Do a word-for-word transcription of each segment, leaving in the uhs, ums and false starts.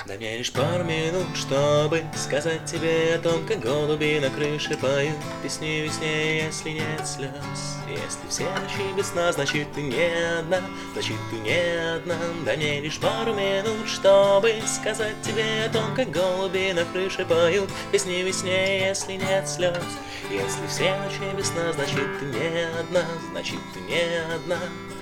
Дай мне лишь пару минут, чтобы сказать тебе о том, как голуби на крыше поют песни весне, если нет слез. Если все ночи без сна, значит ты не одна, значит ты не одна. Дай мне лишь пару минут, чтобы сказать тебе о том, как голуби на крыше поют песни весне, если нет слез. Если все ночи без сна, значит ты не одна, значит ты не одна.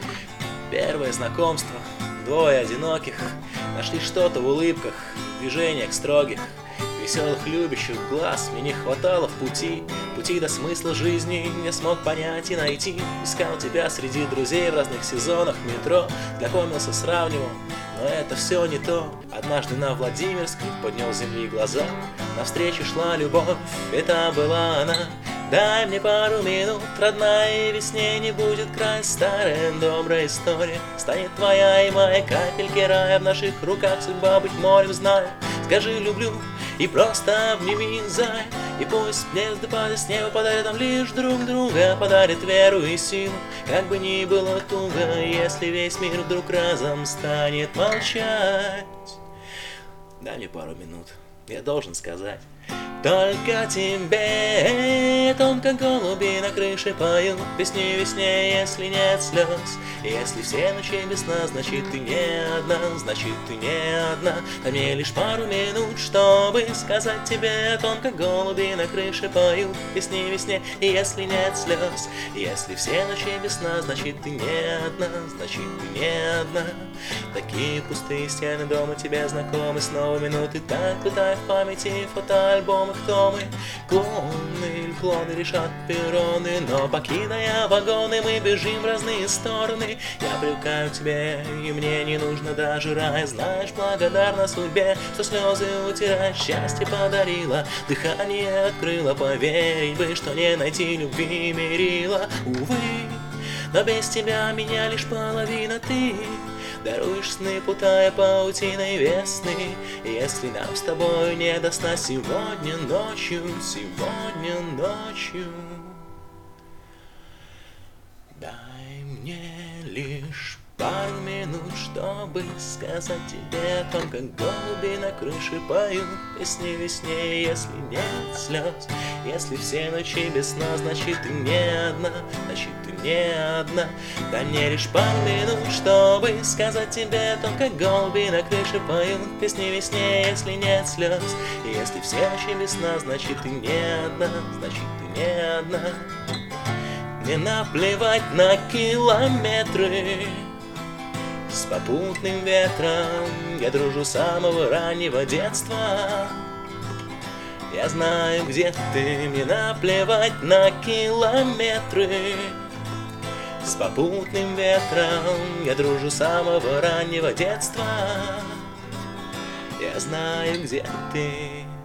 Первое знакомство, двое одиноких нашли что-то в улыбках, в движениях строгих, веселых любящих глаз. Мне не хватало в пути, пути до смысла жизни не смог понять и найти. Искал тебя среди друзей в разных сезонах метро, знакомился, сравнивал, но это все не то. Однажды на Владимирской поднял с земли глаза, навстречу шла любовь, это была она. Дай мне пару минут, родная, и весне не будет края. Старая добрая история станет твоя и моя. Капельки рая в наших руках, судьба быть морем, знаю. Скажи люблю и просто обними, зай. И пусть звезды падают с неба, подарят нам лишь друг друга, подарят веру и силу, как бы ни было туго, если весь мир вдруг разом станет молчать. Дай мне пару минут, я должен сказать только тебе о том, как голуби на крыше поют песни весне, если нет слез. Если все ночи без сна, значит ты не одна, значит ты не одна. Дай мне лишь пару минут, чтобы сказать тебе о том, как голуби на крыше поют песни весне, если нет слез. Если все ночи без сна, значит ты не одна, значит ты не одна. Такие пустые стены дома тебе знакомы, снова минуты так пытай в памяти фотоальбомы. Кто мы? Клоны или клоны решат перроны, но покидая вагоны, мы бежим в разные стороны. Я привыкаю к тебе, и мне не нужно даже рая. Знаешь, благодарна судьбе, что слезы утирая, счастье подарила, дыхание открыла. Поверить бы, что не найти любви мерила. Увы, но без тебя меня лишь половина ты. Даруешь сны, путая паутиной весны. Если нам с тобой не до сна сегодня ночью, сегодня ночью, дай мне лишь пару минут, чтобы сказать тебе о том, как голуби на крыше поют песни весне, если нет слез. Если все ночи без сна, значит ты не одна, значит ты не одна. Дай мне лишь пару минут, чтобы сказать тебе о том, как голуби на крыше поют песни весне, если нет слез. Если все ночи без сна, значит ты не одна, значит ты не одна. Не наплевать на километры с попутным ветром, я дружу с самого раннего детства. Я знаю, где ты, мне наплевать на километры с попутным ветром, я дружу с самого раннего детства. Я знаю, где ты.